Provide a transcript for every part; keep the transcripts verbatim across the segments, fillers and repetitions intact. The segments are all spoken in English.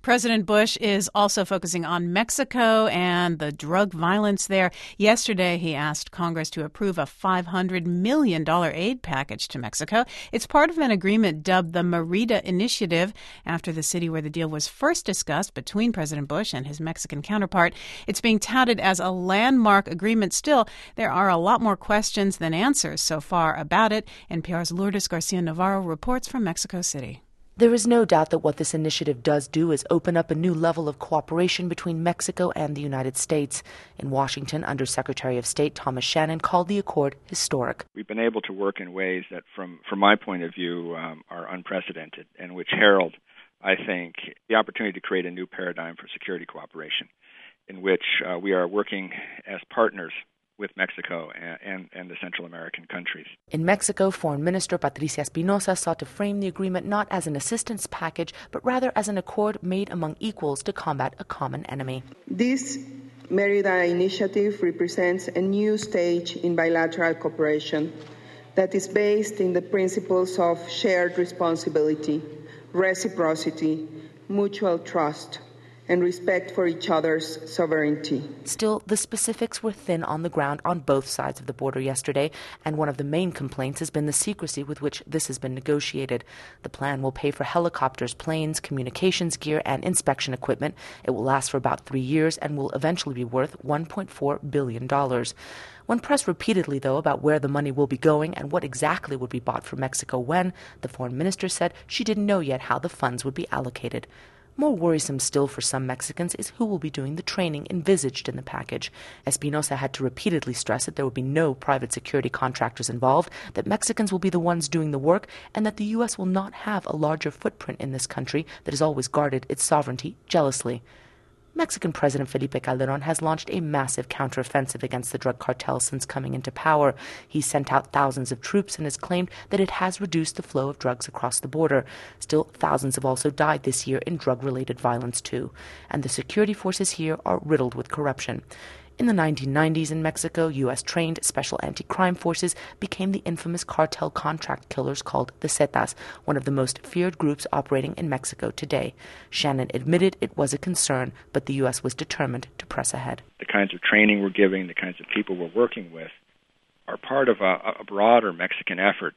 President Bush is also focusing on Mexico and the drug violence there. Yesterday, he asked Congress to approve a five hundred million dollars aid package to Mexico. It's part of an agreement dubbed the Merida Initiative, after the city where the deal was first discussed between President Bush and his Mexican counterpart. It's being touted as a landmark agreement. Still, there are a lot more questions than answers so far about it. N P R's Lourdes Garcia Navarro reports from Mexico City. There is no doubt that what this initiative does do is open up a new level of cooperation between Mexico and the United States. In Washington, Undersecretary of State Thomas Shannon called the accord historic. We've been able to work in ways that, from, from my point of view, um, are unprecedented and which herald, I think, the opportunity to create a new paradigm for security cooperation, in which uh, we are working as partners with Mexico and, and, and the Central American countries. In Mexico, Foreign Minister Patricia Espinosa sought to frame the agreement not as an assistance package, but rather as an accord made among equals to combat a common enemy. This Merida Initiative represents a new stage in bilateral cooperation that is based in the principles of shared responsibility, reciprocity, mutual trust, and respect for each other's sovereignty. Still, the specifics were thin on the ground on both sides of the border yesterday, and one of the main complaints has been the secrecy with which this has been negotiated. The plan will pay for helicopters, planes, communications gear, and inspection equipment. It will last for about three years and will eventually be worth one point four billion dollars. When pressed repeatedly, though, about where the money will be going and what exactly would be bought for Mexico when, the foreign minister said she didn't know yet how the funds would be allocated. More worrisome still for some Mexicans is who will be doing the training envisaged in the package. Espinosa had to repeatedly stress that there will be no private security contractors involved, that Mexicans will be the ones doing the work, and that the U S will not have a larger footprint in this country that has always guarded its sovereignty jealously. Mexican President Felipe Calderón has launched a massive counteroffensive against the drug cartel since coming into power. He sent out thousands of troops and has claimed that it has reduced the flow of drugs across the border. Still, thousands have also died this year in drug-related violence too. And the security forces here are riddled with corruption. In the nineteen nineties in Mexico, U S-trained special anti-crime forces became the infamous cartel contract killers called the Zetas, one of the most feared groups operating in Mexico today. Shannon admitted it was a concern, but the U S was determined to press ahead. The kinds of training we're giving, the kinds of people we're working with, are part of a, a broader Mexican effort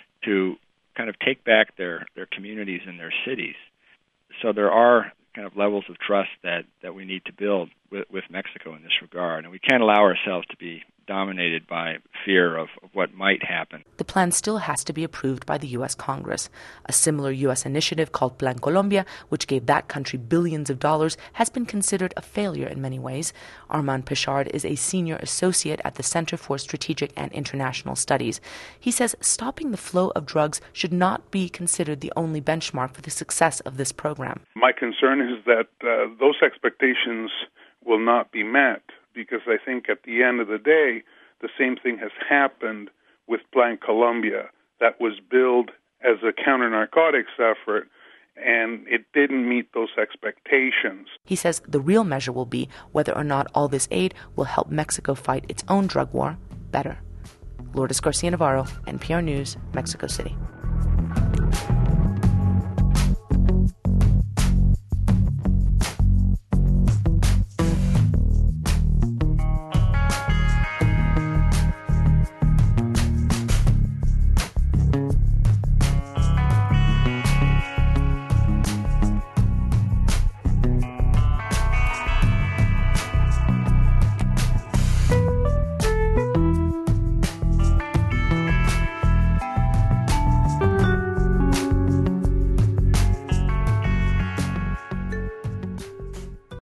to kind of take back their, their communities and their cities. So there are kind of levels of trust that, that we need to build with, with Mexico in this regard. And we can't allow ourselves to be dominated by fear of, of what might happen. The plan still has to be approved by the U S Congress. A similar U S initiative called Plan Colombia, which gave that country billions of dollars, has been considered a failure in many ways. Armand Pichard is a senior associate at the Center for Strategic and International Studies. He says stopping the flow of drugs should not be considered the only benchmark for the success of this program. My concern is that uh, those expectations will not be met, because I think at the end of the day, the same thing has happened with Plan Colombia. That was billed as a counter-narcotics effort, and it didn't meet those expectations. He says the real measure will be whether or not all this aid will help Mexico fight its own drug war better. Lourdes Garcia Navarro, N P R News, Mexico City.